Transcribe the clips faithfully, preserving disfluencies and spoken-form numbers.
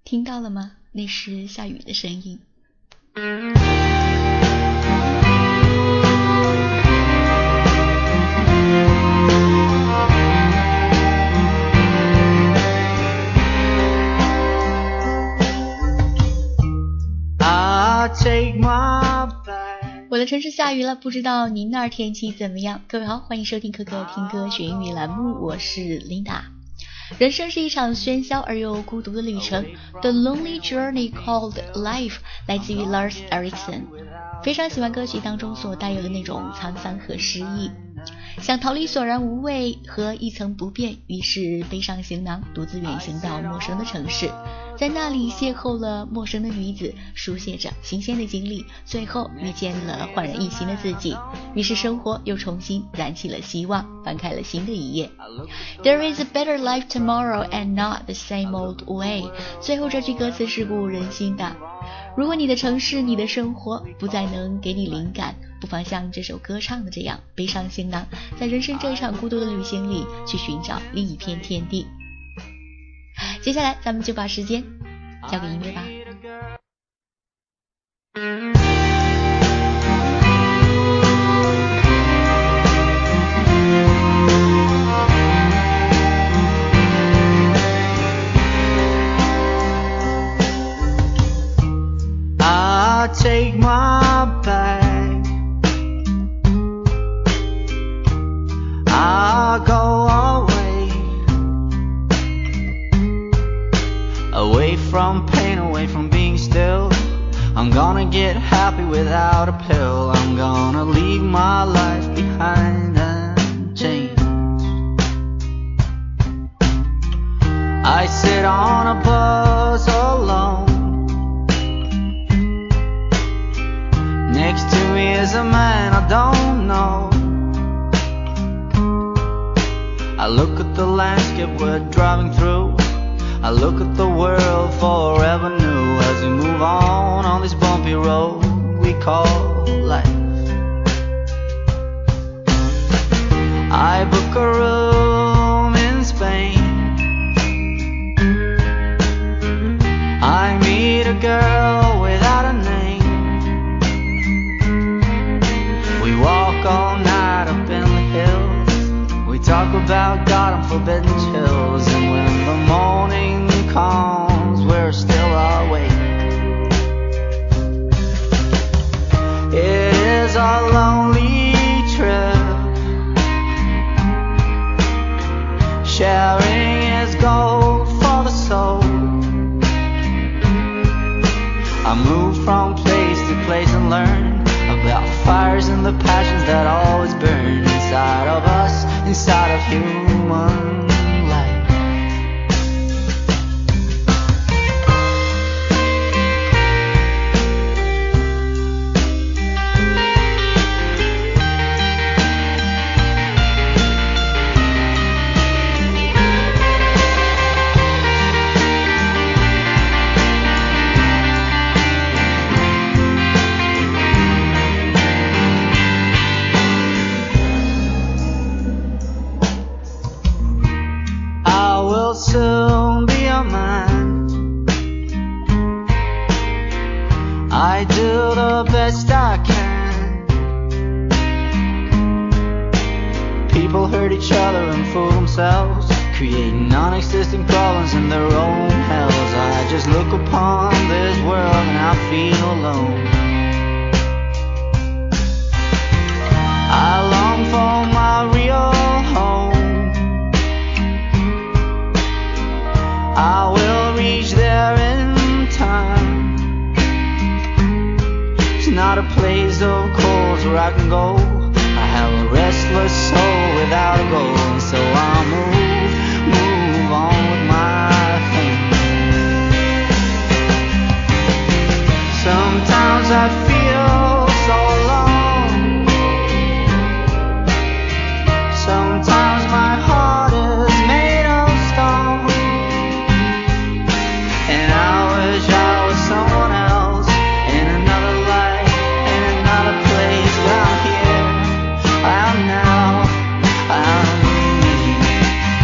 听到了吗？那是下雨的声音。我的城市下雨了，不知道您那儿天气怎么样？各位好，欢迎收听可可听歌学英语栏目，我是 Linda。 人生是一场喧嚣而又孤独的旅程， The lonely journey called life 来自于 Lars Erickson。 非常喜欢歌曲当中所带有的那种沧桑和诗意，想逃离索然无味和一层不变，于是背上行囊独自远行到陌生的城市，在那里邂逅了陌生的女子，书写着新鲜的经历，最后遇见了焕然一新的自己，于是生活又重新燃起了希望，翻开了新的一页。 There is a better life tomorrow and not the same old way。 最后这句歌词是鼓舞人心的。如果你的城市你的生活不再能给你灵感，不妨像这首歌唱的这样，背上行囊，在人生这一场孤独的旅行里去寻找另一片天地。接下来咱们就把时间交给音乐吧。 I take my bag, I go away, away from pain, away from being still. I'm gonna get happy without a pill. I'm gonna leave my life behind and change. I sit on a bus alone, next to me is a man I don't know. I look at the landscape we're driving through, I look at the world forever new, as we move on on this bumpy road we call life. I book a room in Spain, I meet a girl without a name. We walk all night up in the hills, we talk about God and forbidden chills, and when the morning comes we're still awake. It is a lonely trip, sharing is gold for the soul. I move from place to place and learn about fires and the passions that always burn inside of us, inside of human life. Soon be a man, I do the best I can. People hurt each other and fool themselves, creating non-existing problems in their own hells. I just look upon this world and I feel alone. I long for my real home, I will reach there in time. It's not a place of course where I can go, I have a restless soul without a goal, and so I move, move on with my thing. Sometimes I feel so alone, sometimes my heart is made of stone, and I wish I was someone else, in another life, in another place. But I'm here, I'm now, I'm me.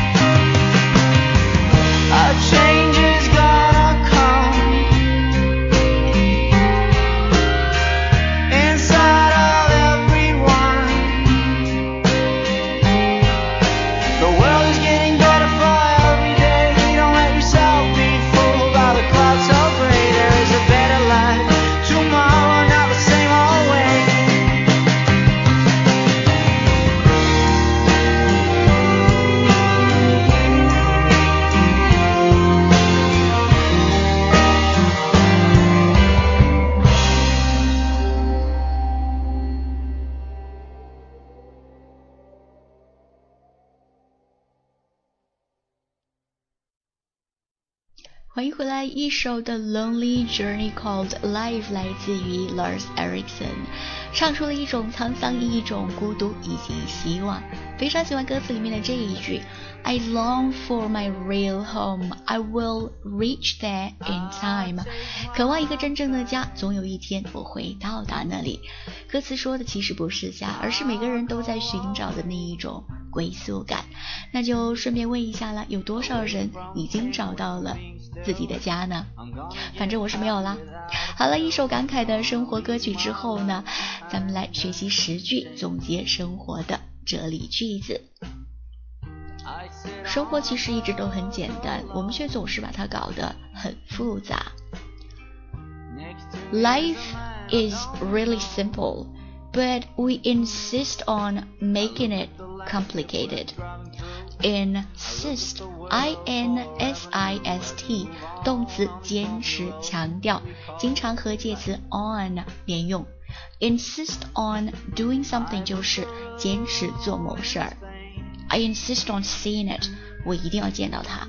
欢迎回来，一首的 Lonely Journey Called Life 来自于 Lars Eriksson， 唱出了一种沧桑，一种孤独以及希望。非常喜欢歌词里面的这一句 I long for my real home, I will reach there in time， 渴望一个真正的家，总有一天我会到达那里。歌词说的其实不是家，而是每个人都在寻找的那一种归宿感。那就顺便问一下了，有多少人已经找到了自己的家呢？反正我是没有啦。好了，一首感慨的生活歌曲之后呢，咱们来学习十句总结生活的哲理句子。生活其实一直都很简单，我们却总是把它搞得很复杂。 Life is really simple, but we insist on making it complicated. Insist, I N S I S T， 动词坚持强调，经常和介词 on 连用。 Insist on doing something 就是坚持做某事儿。 I insist on seeing it， 我一定要见到它。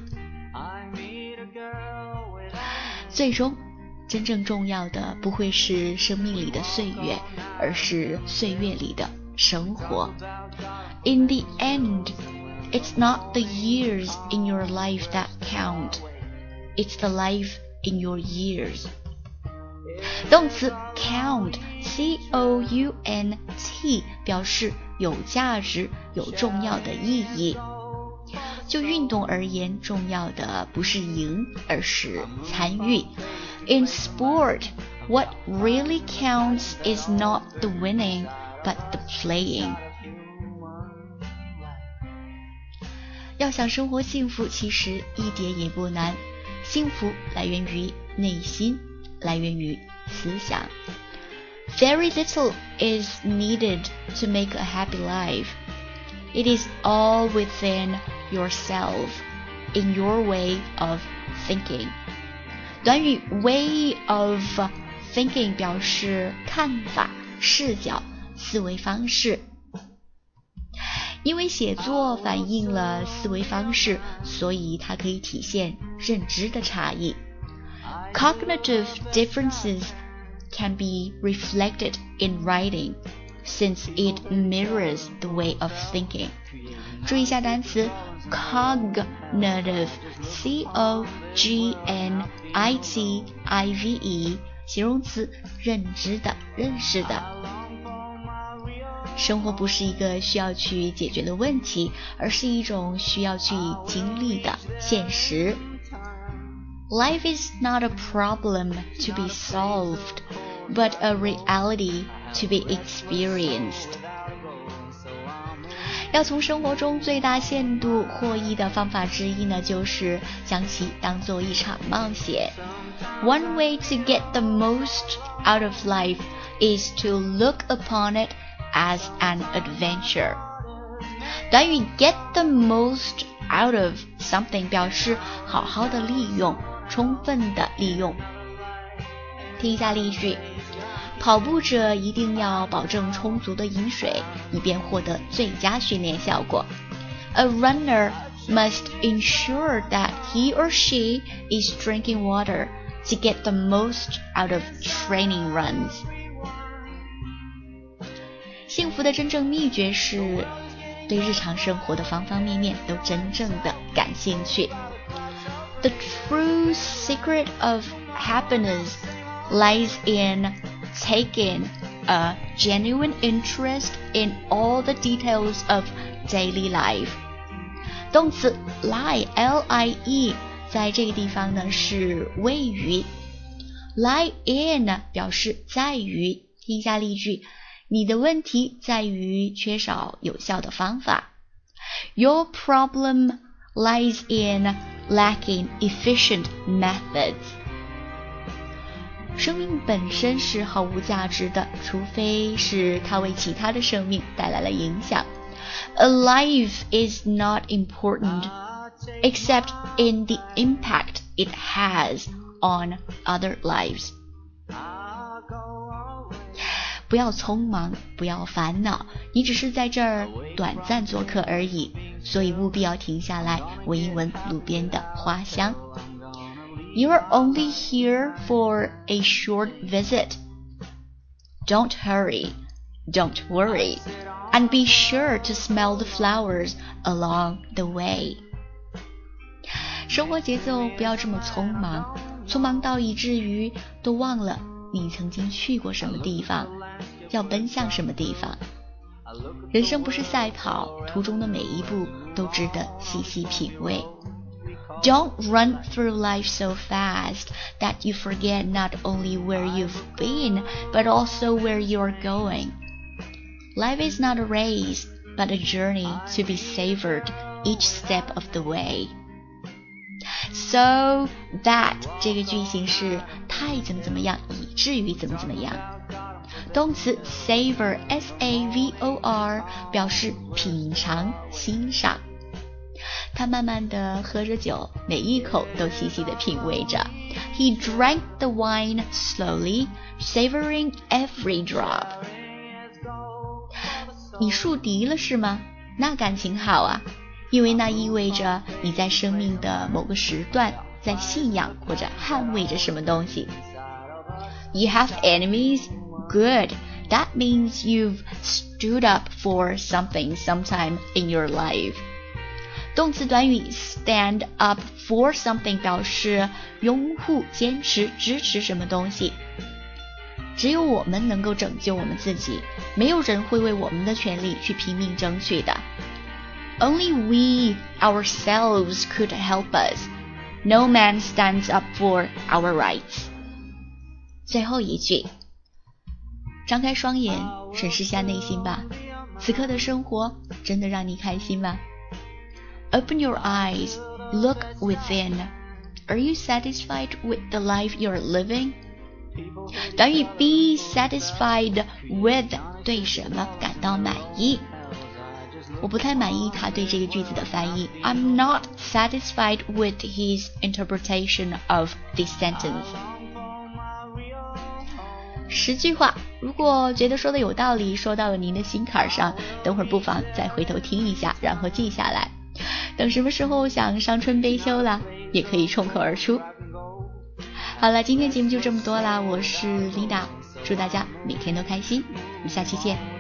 最终真正重要的不会是生命里的岁月，而是岁月里的生活。 In the end, it's not the years in your life that count, it's the life in your years。 动词 count C O U N T 表示有价值，有重要的意义。就运动而言，重要的不是赢，而是参与。 In sport, what really counts is not the winning, but the playing。 要想生活幸福，其实一点也不难。幸福来源于内心，来源于思想。 Very little is needed to make a happy life. It is all within yourself, in your way of thinking。 短语 way of thinking 表示看法、视角、思维方式。因为写作反映了思维方式，所以它可以体现认知的差异。 Cognitive differences can be reflected in writing, since it mirrors the way of thinking。 注意一下单词 cognitive C O G N I T I V E， 形容词，认知的，认识的。生活不是一个需要去解决的问题，而是一种需要去经历的现实。 Life is not a problem to be solved, but a reality to be experienced。 要从生活中最大限度获益的方法之一呢，就是将其当做一场冒险。 One way to get the most out of life is to look upon it as an adventure。 短语 get the most out of something 表示好好的利用，充分的利用。听一下例句，跑步者一定要保证充足的饮水，以便获得最佳训练效果。 A runner must ensure that he or she is drinking water to get the most out of training runs。 幸福的真正秘诀是对日常生活的方方面面都真正的感兴趣。 The true secret of happiness lies in taking a genuine interest in all the details of daily life。 动词 lie L I E 在这个地方呢是谓语， lie in 表示在于。听一下例句，你的问题在于缺少有效的方法。 Your problem lies in lacking efficient methods。 生命本身是毫无价值的，除非是它为其他的生命带来了影响。 A life is not important except in the impact it has on other lives。 不要匆忙，不要烦恼，你只是在这儿短暂做客而已，所以务必要停下来闻一闻路边的花香。 You're only here for a short visit. Don't hurry, don't worry, and be sure to smell the flowers along the way. 生活节奏不要这么匆忙，匆忙到以至于都忘了你曾经去过什么地方，要奔向什么地方。人生不是赛跑，途中的每一步都值得细细品味。Don't run through life so fast that you forget not only where you've been, but also where you're going. Life is not a race, but a journey to be savored each step of the way. So that 这个句型是太怎么怎么样，以至于怎么怎么样。动词 savor S A V O R 表示品尝、欣赏。他慢慢地喝着酒，每一口都细细地品味着。He drank the wine slowly, savoring every drop. 你树敌了是吗？那感情好啊，因为那意味着你在生命的某个时段在信仰或者捍卫着什么东西。You have enemies? Good. That means you've stood up for something sometime in your life. 动词短语 stand up for something 表示拥护、坚持、支持什么东西。只有我们能够拯救我们自己，没有人会为我们的权利去拼命争取的。Only we ourselves could help us. No man stands up for our rights. 最后一句，张开双眼，审视下内心吧。此刻的生活真的让你开心吗？ Open your eyes, look within. Are you satisfied with the life you're living? 短语 be satisfied with 对什么感到满意？我不太满意他对这个句子的翻译。I'm not satisfied with his interpretation of this sentence. 十句话，如果觉得说的有道理，说到了您的心坎上，等会儿不妨再回头听一下，然后记下来。等什么时候想伤春悲秋了，也可以冲口而出。好了，今天节目就这么多啦，我是 Linda， 祝大家每天都开心，我们下期见。